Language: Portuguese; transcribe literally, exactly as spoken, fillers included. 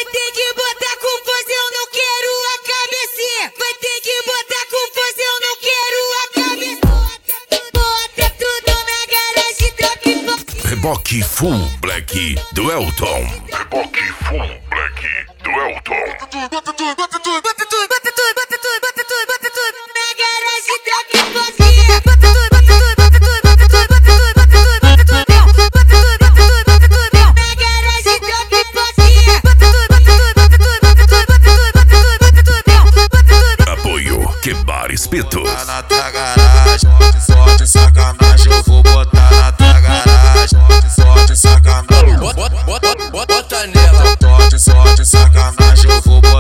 Vai ter que botar com força, eu não quero a cabecinha. Vai ter que botar com força, eu não quero a cabeça. Bota tudo na garagem, troca. Reboque Full Black do Elton. Reboque Full Black do Elton. Bota tudo, bota tudo, bota tudo, bota tudo, bota tudo, bota tudo, bota tudo na garagem, troca e focinha. Bota tudo, bota tudo, bota tudo, bota tudo, bota tudo, bota tudo, bota tudo, bota tudo, bota tudo, bota tudo na garagem, troca e focinha. Bota tudo, bota tudo, bota tudo, bota tudo, bota tudo, bota tudo, bota tudo, bota tudo. Apoio Quebar Espetos. Na tua garagem, sorte, sorte, sacanagem, eu vou botar na tua garagem. Sorte, sorte, sacanagem, Bota, bota, bota nela. sorte, sorte, sacanagem, eu vou botar.